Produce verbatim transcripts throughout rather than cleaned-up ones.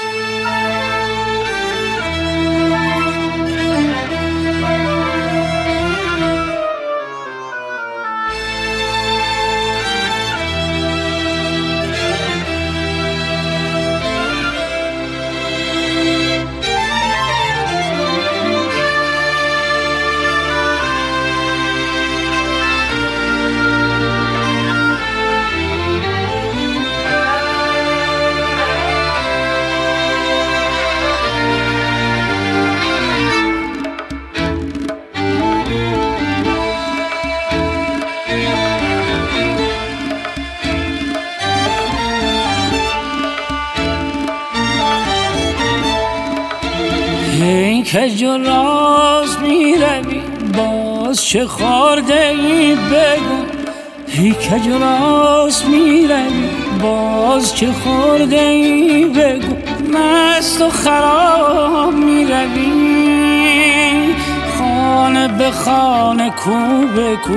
این کج و راست می روی باز چه خورده ای بگو. این کج و راست می روی باز چه خورده ای بگو. مست و خراب می روی خانه به خانه کو به کو.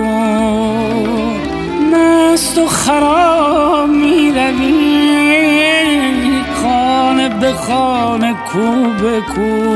مست و خراب می روی خانه به خانه کو به کو.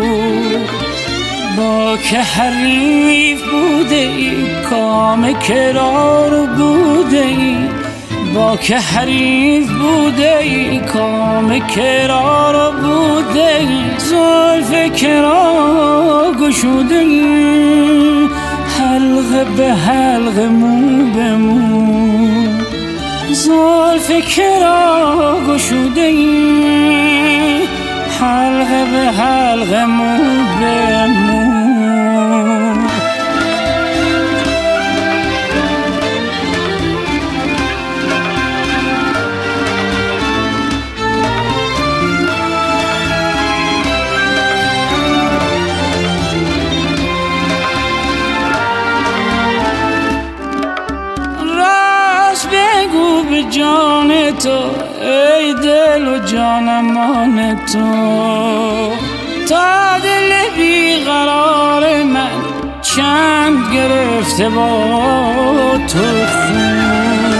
با که حریف بوده ای کام کرار بوده ای. با که حریف بوده ای کام کرار بوده ای. زلف کرا گشوده ای حلقه به حلقه مو به مو. زلف کرا گشوده ای حلقه به حلقه مو به مو. بگو به جان تو ای دل و جانمان تو. تا دل بیقرار من چند گرفته با تو خون.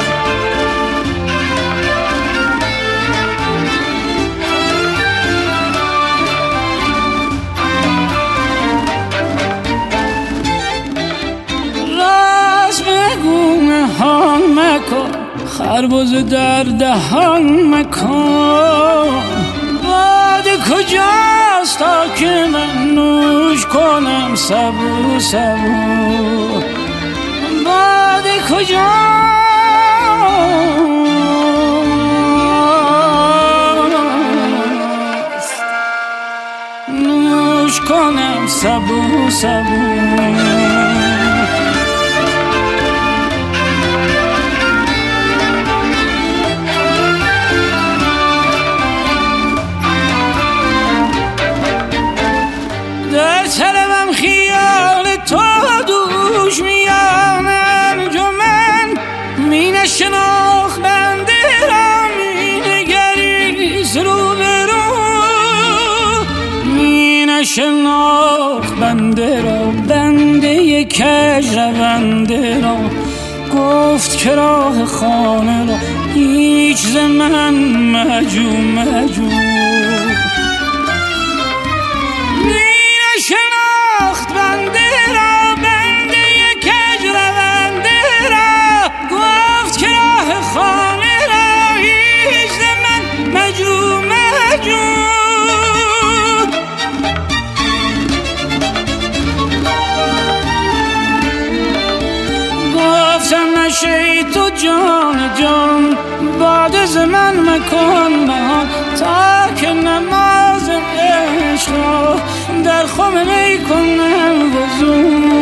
راست بگو نهان مکن خربز در دهان مکن. باده کجاست تا که من نوش کنم سبو سبو. باده کجاست نوش کنم سبو سبو. سرم خیال تو دوش میان انجمن. می نشناخت بنده را می نگریست رو به رو. می نشناخت بنده را بنده کج رونده را. گفت که راه خانه را هیچ ز من مجو مجو. شناخت بنده را بنده کج رونده را. گفت که راه خانه را هیچ ز من مجو مجو. گفتم نشه تو جان جان باد ز من مکن من. تا که نماز عشق را در خم می کنم وضو.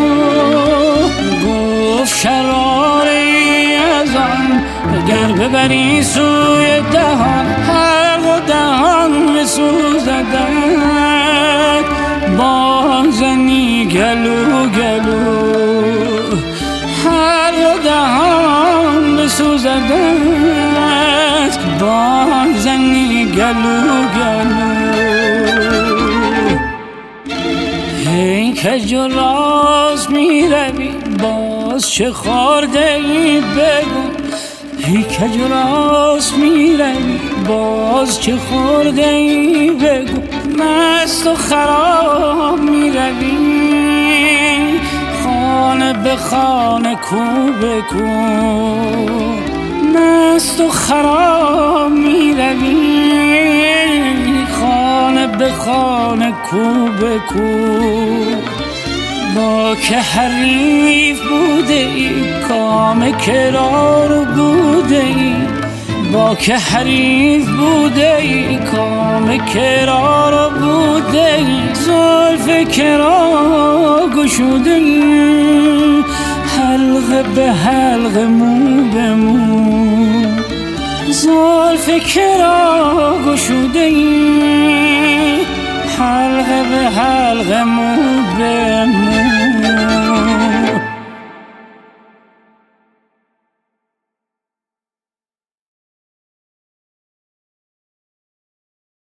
گفت شراری از آن اگر ببری سوی دهان حلق و دهان بسوزدت. بازنی گلو گلو حلق و دهان بسوزدت. بازنی گلو گلو. این کج و راست می روی باز چه خورده ای بگو. این کج و راست می روی باز چه خورده ای بگو. مست و خراب می روی خانه به خانه کو به کو. مست و خراب می روی خانه به خانه کو به کو. با که حریف بوده ای کام کرار بوده ای. با که حریف بوده ای کام کرار بوده ای. زلف کرا گشوده ای حلقه به حلقه مو به مو. زلف کرا گشوده ای حلقه به حلقه مو به